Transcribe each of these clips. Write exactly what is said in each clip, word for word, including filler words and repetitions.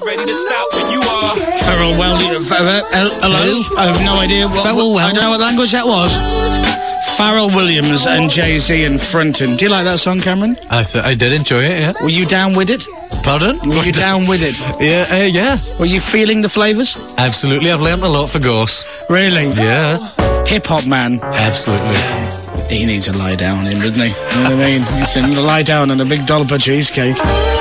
ready to stop when you are. Pharrell Williams. Uh, hello? I have no idea. What, Pharrell what, I don't know what language that was. Pharrell Williams and Jay-Z and Frontin. Do you like that song, Cameron? I th- I did enjoy it, yeah. Were you down with it? Pardon? Were you down with it? Yeah, uh, yeah. Were you feeling the flavours? Absolutely, I've learnt a lot for Goss. Really? Yeah. Hip-hop man. Absolutely. He needs to lie down in, doesn't he? You know what I mean? He's in to lie down on a big dollop of cheesecake.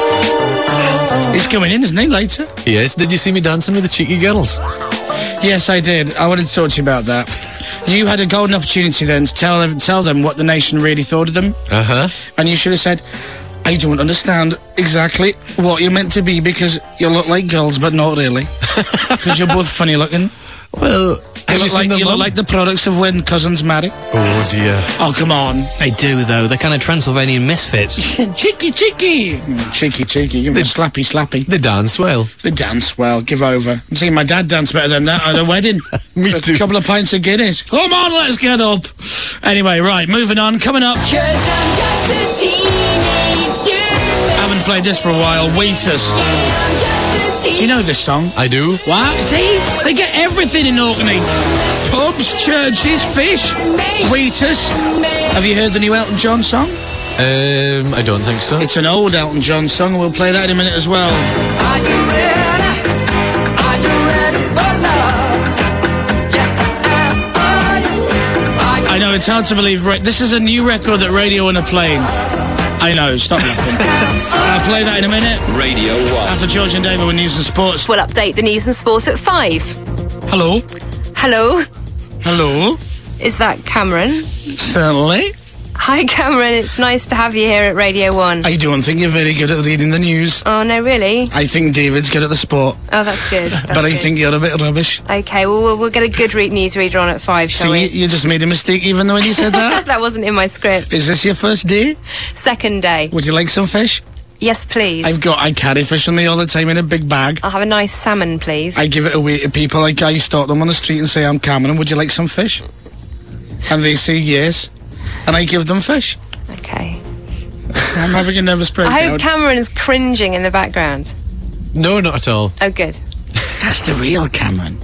He's coming in, isn't he, later? Yes, did you see me dancing with the cheeky girls? Yes, I did. I wanted to talk to you about that. You had a golden opportunity then to tell them, tell them what the nation really thought of them. Uh-huh. And you should have said, I don't understand exactly what you're meant to be because you look like girls, but not really. Because you're both funny looking. Well, You look, like, you look like the products of when cousins marry. Oh, dear. Oh, come on. They do, though. They're kind of Transylvanian misfits. Cheeky, cheeky. Cheeky, cheeky. Give me a slappy, slappy. They dance well. They dance well. Give over. I'm seeing my dad dance better than that at a wedding. Me a too. couple of pints of Guinness. Come on, let's get up. Anyway, right, moving on. Coming up. 'Cause I'm just a teenage girl. Haven't played this for a while. Waiters. I'm just a Do you know this song? I do. What? See? They get everything in Orkney. Pubs, churches, fish, waiters. Have you heard the new Elton John song? Um, I don't think so. It's an old Elton John song. We'll play that in a minute as well. Are you ready? Are you ready for love? Yes, I am. Are you? Are you I know, it's hard to believe. Right, this is a new record that Radio One are playing. I know, stop laughing. I'll play that in a minute. Radio one. After George and David with News and Sports. We'll update the news and sport at five. Hello? Hello, Hello? is that Cameron? Certainly. Hi, Cameron. It's nice to have you here at Radio One. I don't think you're very good at reading the news. Oh, no, really? I think David's good at the sport. Oh, that's good. That's but I good. think you're a bit rubbish. Okay, well, we'll, we'll get a good re- news reader on at five, shall See, we? you just made a mistake even though when you said that. That wasn't in my script. Is this your first day? Second day. Would you like some fish? Yes, please. I've got, I carry fish with me all the time in a big bag. I'll have a nice salmon, please. I give it away to people, like I stop them on the street and say, I'm Cameron, would you like some fish? And they say yes. And I give them fish. Okay. I'm having a nervous I breakdown. hope Cameron's cringing in the background. No, not at all. Oh, good. That's the real Cameron.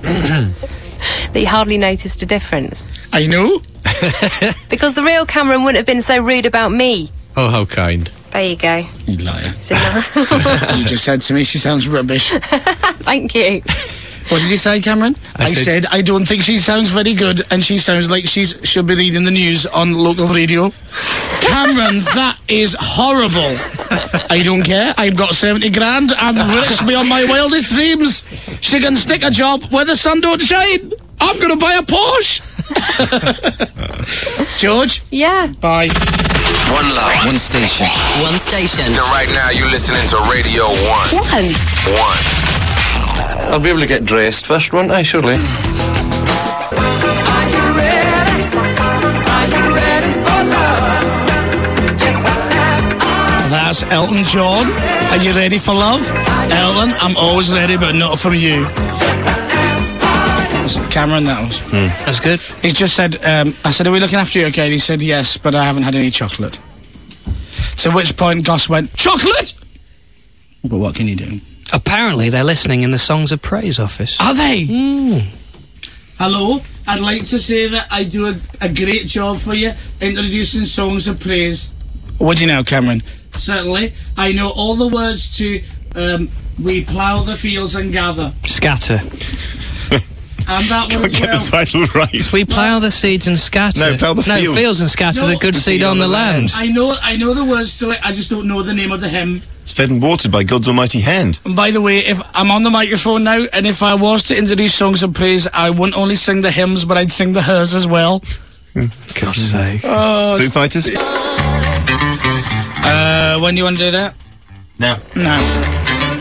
That you hardly noticed a difference. I know. Because the real Cameron wouldn't have been so rude about me. Oh, how kind. There you go. You liar. So now- You just said to me she sounds rubbish. Thank you. What did you say, Cameron? I I, said- said, I don't think she sounds very good, and she sounds like she should be reading the news on local radio. Cameron, that is horrible. I don't care. I've got seventy grand. I'm rich beyond my wildest dreams. She can stick a job where the sun don't shine. I'm going to buy a Porsche. George? Yeah. Bye. One love, one station. One station. And right now you're listening to Radio One. One. One. I'll be able to get dressed first, won't I, surely? Are you ready? Are you ready for love? Yes, I am. That's Elton John. Are you ready for love? Elton, I'm always ready, but not from you. That's Cameron, that was. That's good. He's just said, um, I said, are we looking after you okay? And he said, yes, but I haven't had any chocolate. To which point Goss went, chocolate? But what can you do? Apparently, they're listening in the Songs of Praise office. Are they? Mm. Hello, I'd like to say that I do a, a great job for you introducing Songs of Praise. What do you know, Cameron? Certainly. I know all the words to um, We Plough the Fields and Gather. Scatter. And that one as well. title right. If we plough the seeds and scatter. No, plough the no, fields. fields and scatter No, the good seed on the land. I know I know the words to it, I just don't know the name of the hymn. It's fed and watered by God's almighty hand. And by the way, if I'm on the microphone now, and if I was to introduce Songs of Praise, I wouldn't only sing the hymns, but I'd sing the hers as well. God's sake. Oh, Foo Fighters? uh, when do you want to do that? Now. No.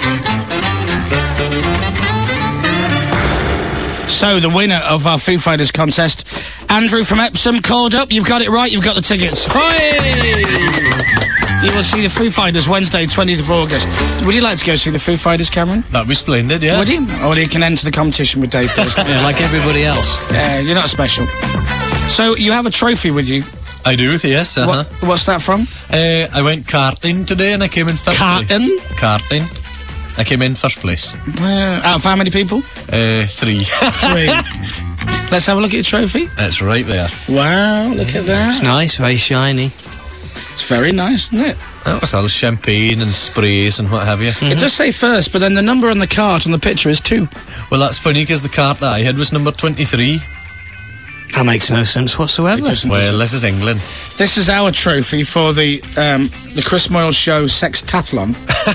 So, the winner of our Foo Fighters contest, Andrew from Epsom, called up. You've got it right, you've got the tickets. Hey! You will see the Foo Fighters Wednesday, twentieth of August. Would you like to go see the Foo Fighters, Cameron? That'd be splendid, yeah. Would you? Or you can enter the competition with Dave Thurston. Yeah, like everybody else. Yeah, you're not special. So, you have a trophy with you. I do, yes, uh-huh. What, what's that from? Uh, I went karting today and I came in fifth Karting? place. Karting? I came in first place. Uh, out of how many people? Uh, three. Three. Let's have a look at your trophy. That's right there. Wow, look at that. It's nice, very shiny. It's very nice, isn't it? That was all champagne and sprays and what have you. It does say first, but then the number on the cart on the picture is two. Well, that's funny because the cart that I had was number twenty-three. That makes no sense whatsoever. It doesn't. Well, this is England. This is our trophy for the um, the Chris Moyle Show Sextathlon,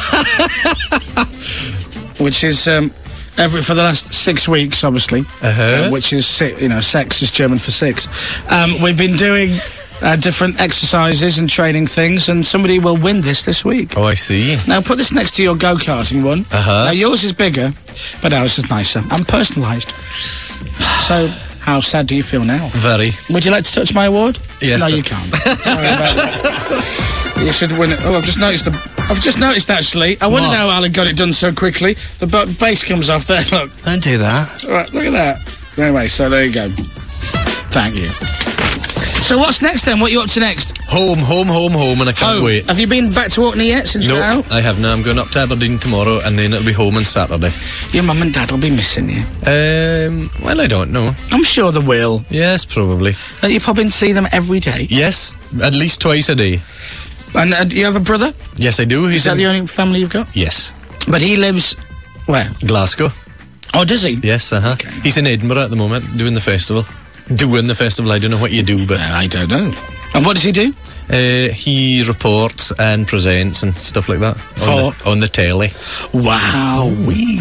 which is um, every for the last six weeks, obviously. Uh-huh. Uh, which is si- you know, sex is German for six. Um, we've been doing uh, different exercises and training things, and somebody will win this this week. Oh, I see. Now put this next to your go-karting one. Uh-huh. Now yours is bigger, but ours is nicer and personalised. So. How sad do you feel now? Very. Would you like to touch my award? Yes, No, sir. you can't. Sorry about that. You should win it. Oh, I've just noticed. The, I've just noticed actually. I wonder What? how Alan got it done so quickly. The b- bass comes off there. Look. Don't do that. All right, look at that. Anyway, so there you go. Thank you. So what's next then? What are you up to next? Home, home, home, home, and I can't Oh, wait. have you been back to Orkney yet since No, you're out? I have now. I'm going up to Aberdeen tomorrow, and then it'll be home on Saturday. Your mum and dad will be missing you. Um, well, I don't know. I'm sure they will. Yes, probably. Don't you pop in and see them every day? Yes, at least twice a day. And uh, do you have a brother? Yes, I do. He's Is that in- the only family you've got? Yes. But he lives where? Glasgow. Oh, does he? Yes, uh-huh. Okay. He's in Edinburgh at the moment, doing the festival. Doing the festival, I don't know what you do, but... Uh, I don't know. And what does he do? Uh, he reports and presents and stuff like that. For? On the, on the telly. Wow, we.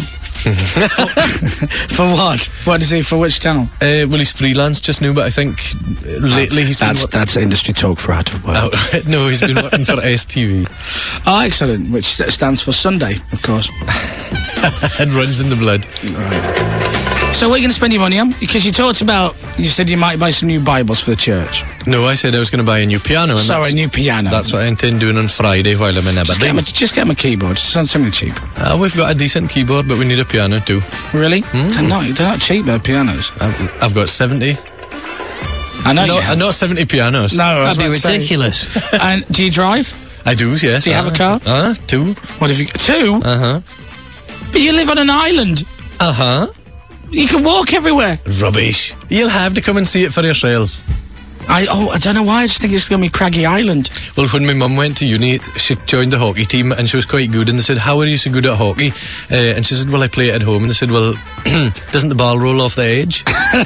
For what? What is he? For which channel? Uh, well, he's freelance just now, but I think uh, lately he's that's been... that's industry talk for out of work. Oh. Oh, no, he's been working for S T V. Excellent, which st- stands for Sunday, of course. It runs in the blood. So what are you going to spend your money on? Because you talked about, you said you might buy some new Bibles for the church. No, I said I was going to buy a new piano. And Sorry, that's, a new piano. That's what I intend doing on Friday while I'm in Just get, him Aberdeen. a, just get him a keyboard. Just on something cheap. Uh, we've got a decent keyboard, but we need a piano too. Really? They're not. They're not cheap. They're pianos. I've, I've got seventy. I know No, you uh, have. not seventy pianos. No, I was That'd be about to say. ridiculous. And do you drive? I do, yes. Do you have a car? Uh, two. What have you? Two? Uh-huh. But you live on an island. Uh-huh. You can walk everywhere. Rubbish. You'll have to come and see it for yourself. I oh I don't know why. I just think it's going to be Craggy Island. Well, when my mum went to uni, she joined the hockey team and she was quite good. And they said, how are you so good at hockey? Uh, and she said, well, I play it at home. And they said, well, doesn't the ball roll off the edge?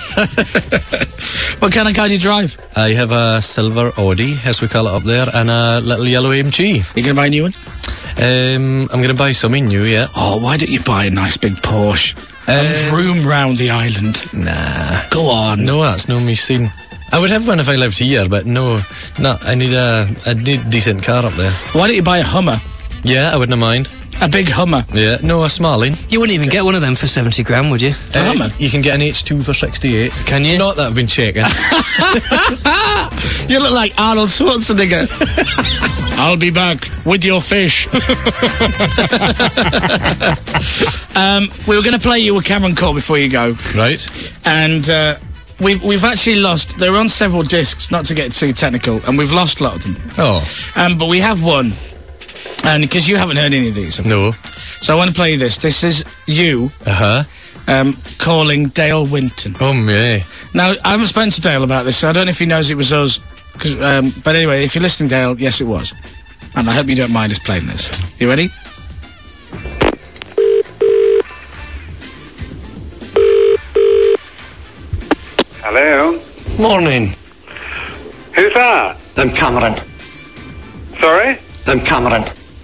What kind of car do you drive? I have a silver Audi, as we call it up there, and a little yellow M G. You going to buy a new one? Um, I'm going to buy something new, yeah. Oh, why don't you buy a nice big Porsche? and Um, room round the island. Nah. Go on. No, that's no me scene. I would have one if I lived here, but no, no. I need a, I need a decent car up there. Why don't you buy a Hummer? Yeah, I wouldn't mind. A big Hummer. Yeah, no, a Smalling. You wouldn't even get one of them for seventy grand, would you? A Hummer? You can get an H two for sixty-eight. Can you? Not that I've been checking. You look like Arnold Schwarzenegger. I'll be back with your fish. um, we were going to play you a Cameron call before you go. Right. And uh, we've, we've actually lost... They're on several discs, not to get too technical, and we've lost a lot of them. Oh, Um, but we have one. And because you haven't heard any of these. no. So I want to play you this. This is you Uh-huh. um, calling Dale Winton. Oh, me. Now, I haven't spoken to Dale about this, so I don't know if he knows it was us. 'Cause, um, but anyway, if you're listening, Dale, yes, it was. And I hope you don't mind us playing this. You ready? Hello? Morning. Who's that? I'm Cameron. Sorry? I'm Cameron.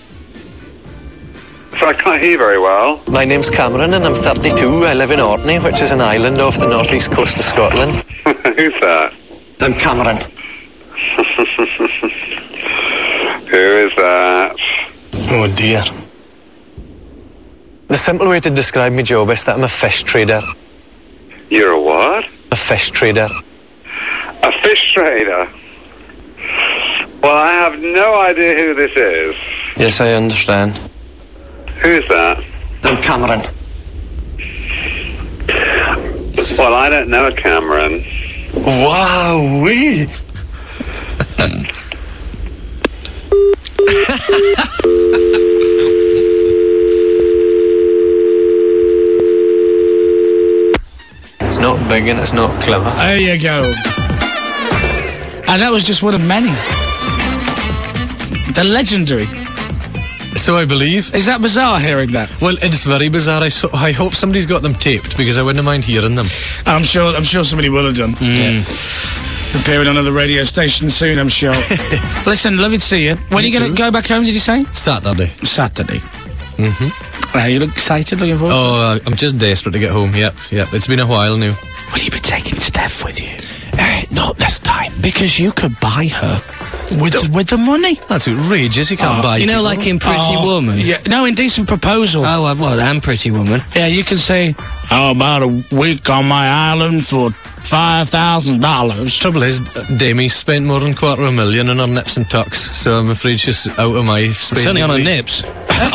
So I can't hear very well. My name's Cameron and I'm thirty-two. I live in Orkney, which is an island off the northeast coast of Scotland. Who's that? I'm Cameron. Who is that? Oh dear. The simple way to describe my job is that I'm a fish trader. You're a what? A fish trader. A fish trader? Well, I have no idea who this is. Yes, I understand. Who's that? I'm Cameron. Well, I don't know a Cameron. Wow-wee! It's not big and it's not clever. There you go. And that was just one of many. The legendary. So I believe. Is that bizarre hearing that? Well, it's very bizarre. I, so, I hope somebody's got them taped because I wouldn't mind hearing them. I'm sure. I'm sure somebody will have done. Yeah. Appearing on another radio station soon, I'm sure. Listen, lovely to see you. When are you going to go back home? Did you say Saturday. Saturday? Mm-hmm. Uh, you look excited, looking forward. Oh, uh, I'm just desperate to get home. Yep, yep. It's been a while now. Will you be taking Steph with you? Uh, not this time, because you could buy her with the, with the money. That's outrageous. You can't Oh, buy. You know, people. like in Pretty Oh, Woman? Yeah. No, Indecent Proposal. Oh, uh, well, and Pretty Woman. Yeah, you can say, how about a week on my island for five thousand dollars? Trouble is, Demi spent more than quarter of a million on her nips and tucks, so I'm afraid she's out of my spending. Certainly on her league. nips.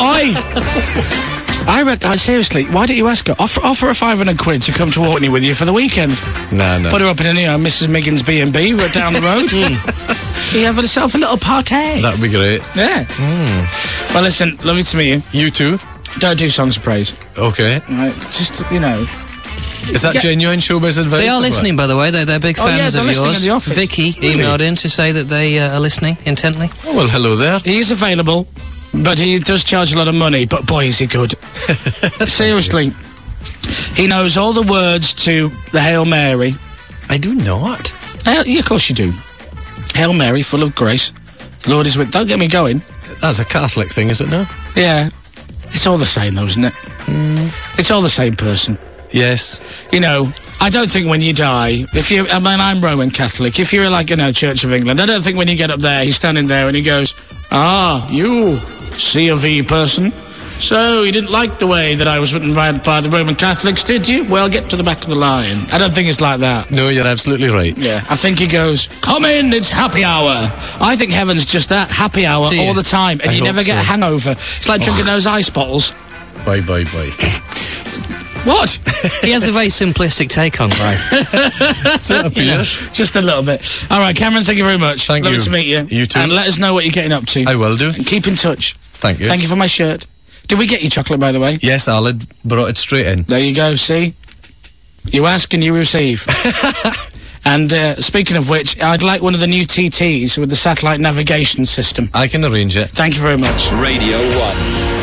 Oi! I reckon, seriously, why don't you ask her? Offer, offer her five hundred quid to come to Orkney with you for the weekend. Nah, no. Put her up in a, you know, Missus Miggins B and B right down the road. You have yourself a little party. That'd be great. Yeah. Mm. Well, listen, lovely to meet you. You too? Don't do songs of praise. Okay. Right, just, you know. Is that Yeah. genuine showbiz advice? They are or what? listening, by the way. They're, they're big Oh, yeah, fans they're of listening yours. at the office. Vicky Really? emailed in to say that they uh, are listening intently. Oh, well, hello there. He is available, but he does charge a lot of money, but boy, is he good. Seriously. He knows all the words to the Hail Mary. I do not. Hail, yeah, of course you do. Hail Mary, full of grace. The Lord is with... Don't get me going. That's a Catholic thing, is it now? Yeah. It's all the same, though, isn't it? Mm. It's all the same person. Yes. You know, I don't think when you die, if you... I mean, I'm Roman Catholic. If you're like, you know, Church of England, I don't think when you get up there, he's standing there and he goes, ah, you, C of E person. So, you didn't like the way that I was written by, by the Roman Catholics, did you? Well, get to the back of the line. I don't think it's like that. No, you're absolutely right. Yeah, I think he goes, come in, it's happy hour. I think heaven's just that, happy hour Do you? all the time, and I you hope never get a so. hangover. It's like drinking those ice bottles. Bye, bye, bye. What? He has a very simplistic take on life. So it appears. Just a little bit. All right, Cameron, thank you very much. Thank Lovely you. to meet you. You too. And let us know what you're getting up to. I will do. And keep in touch. Thank you. Thank you for my shirt. Did we get you chocolate, by the way? Yes, Aled brought it straight in. There you go, see? You ask and you receive. And uh, speaking of which, I'd like one of the new T Ts with the satellite navigation system. I can arrange it. Thank you very much. Radio one.